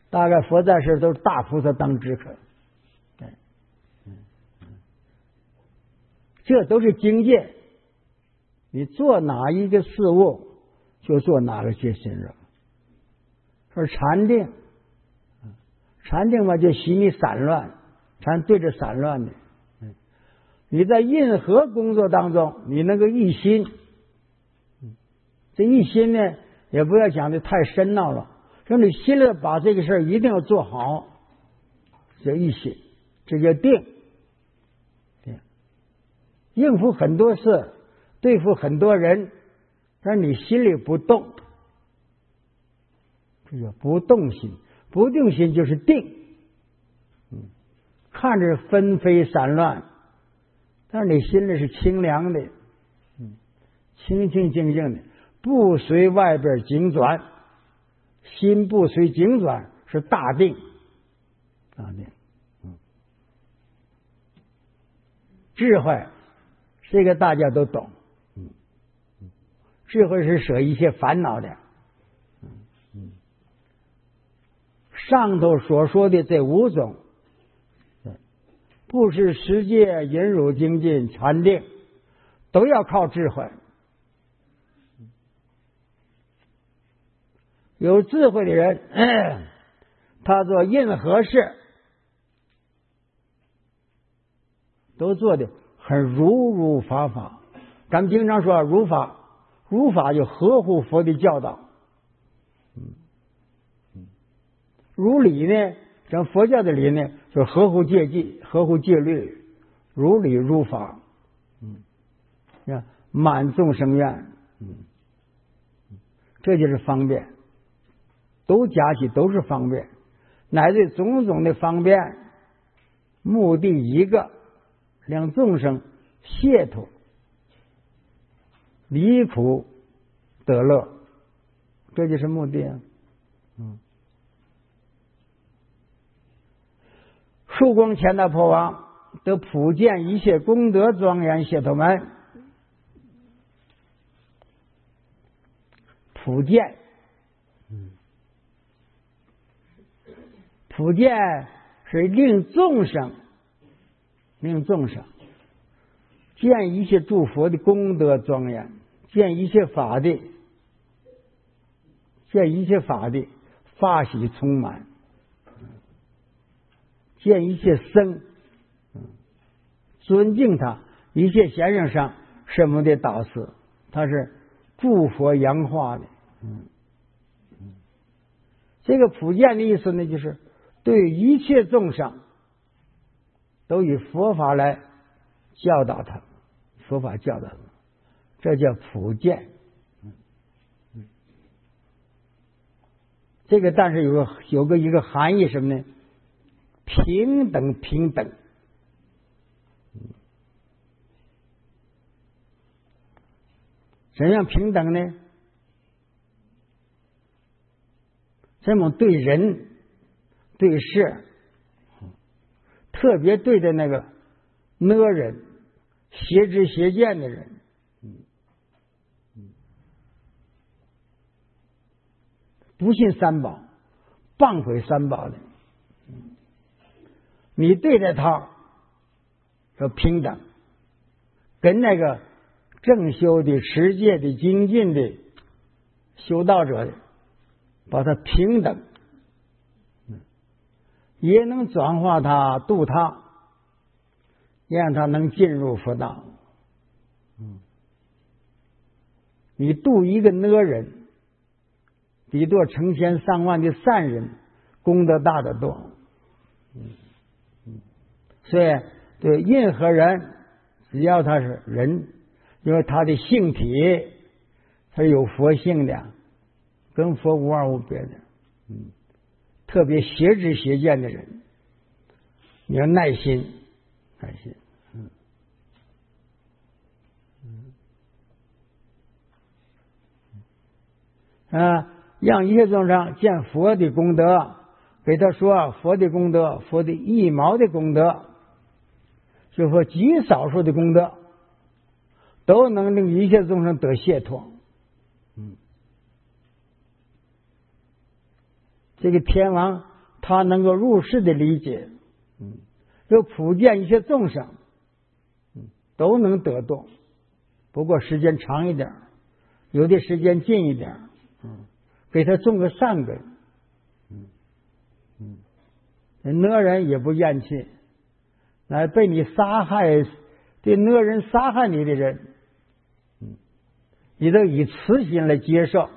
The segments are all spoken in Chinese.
大概佛在世都是大菩萨当知客，对，这都是境界。你做哪一个事物，就做哪个界心热。说禅定，禅定嘛，就洗你散乱，禅对着散乱的。你在印合工作当中，你那个一心，这一心呢，也不要讲的太深奥了。说你心里把这个事儿一定要做好，叫一心，这叫定。对，应付很多事，对付很多人，但你心里不动，这叫不动心。不定心就是定。看着纷飞散乱，但是你心里是清凉的，清清静静的，不随外边境转，心不随境转，是大定。大定，智慧，这个大家都懂。智慧是舍一切烦恼的。上头所说的这5种，不是世界引入精进禅定，都要靠智慧。有智慧的人，他做任何事都做的很如法。咱们经常说如法，如法就合乎佛的教导。如理呢，像佛教的理呢，就是合乎戒纪，合乎戒律，如理如法。满众生愿，这就是方便，都加起都是方便，乃至种种的方便，目的一个，让众生解脱，离苦得乐，这就是目的啊。曙光前大破王得普见一切功德庄严解脱门。普见，普见是令众生见一切诸佛的功德庄严，见一切法的法喜充满，见一切僧尊敬他，一切贤人上什么的导师，他是诸佛扬化的。这个普见的意思呢，就是对一切众生都以佛法来教导他，佛法教导他，这叫普见。这个但是有一个含义什么呢？平等。怎样平等呢？这么对人对事，特别对的那个恶人、邪知邪见的人，不信三宝、谤毁三宝的，你对待他说平等，跟那个正修的、持戒的、精进的修道者的，把他平等，也能转化他、度他，让他能进入佛道。你度一个恶人，比度成千上万的善人功德大得多。所以对任何人，只要他是人，因为他的性体他是有佛性的，跟佛无二无别的。特别邪知邪见的人，你要耐心。让一切众生见佛的功德，给他说佛的功德，佛的一毛的功德，就说极少数的功德，都能令一切众生得解脱。这个天王他能够入世的理解，又普遍一些众生，都能得度。不过时间长一点，有的时间近一点，给他种个善根。哪人也不厌弃，来被你杀害对哪人杀害你的人，你都以慈心来接受。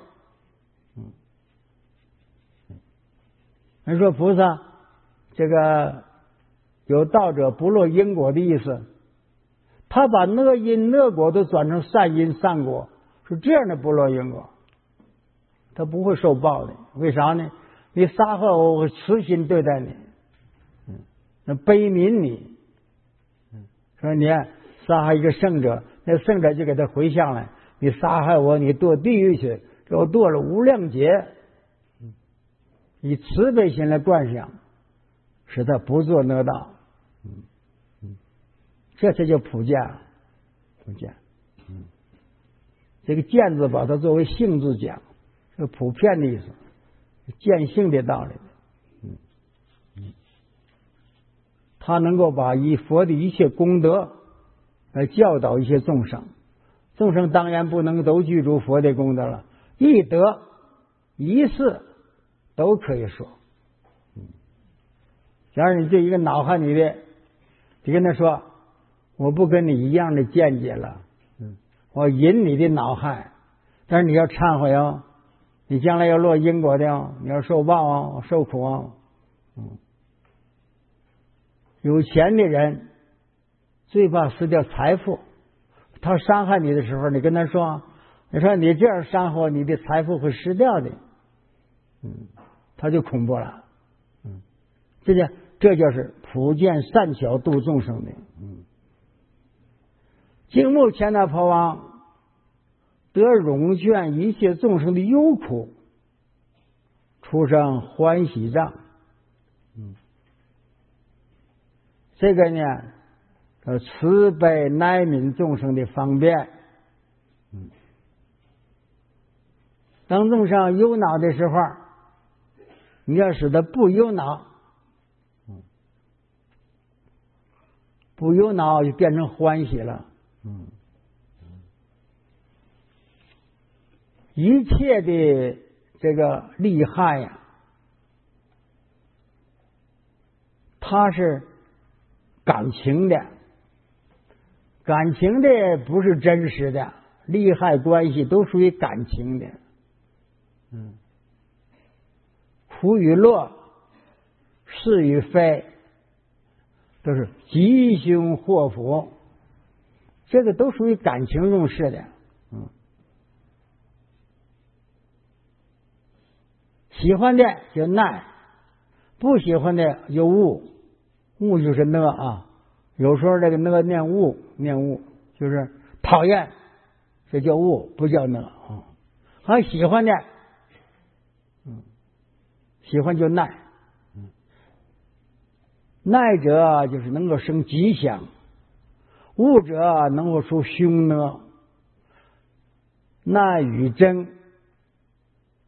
人说菩萨这个有道者不落因果的意思，他把恶因恶果都转成善因善果，是这样的不落因果，他不会受报的。为啥呢？你杀害我，我慈心对待你，那悲悯你。说你杀害一个圣者，那圣者就给他回向来，你杀害我，你堕地狱去，给我堕了无量劫。以慈悲心来观想，使他不做恶道。这才叫普见。普见。这个见字把它作为性字讲，是普遍的意思，见性的道理。他能够把以佛的一切功德来教导一些众生，众生当然不能都记住佛的功德了，一德一事都可以说。假如你对一个恼恨你的，你跟他说我不跟你一样的见解了，我引你的恼恨，但是你要忏悔哦，你将来要落因果的哦，你要受报哦，受苦哦。有钱的人最怕失掉财富，他伤害你的时候，你跟他说，你说你这样伤害我，你的财富会失掉的，他就恐怖了。这就是普见善巧度众生的。经目前那婆王得容劝一切众生的忧苦，出生欢喜障。这个呢，慈悲耐悯众生的方便。当众生忧恼的时候，你要使他不忧恼，不忧恼就变成欢喜了。一切的这个利害呀，它是感情的，感情的不是真实的，利害关系都属于感情的。苦与乐，是与非，都是吉凶祸福，这个都属于感情用事的。喜欢的就耐，不喜欢的就恶。恶就是恶啊，有时候这个恶念恶，就是讨厌，这叫恶，不叫恶啊。还喜欢的，喜欢就耐，耐者就是能够生吉祥，恶者能够出凶恶。耐与真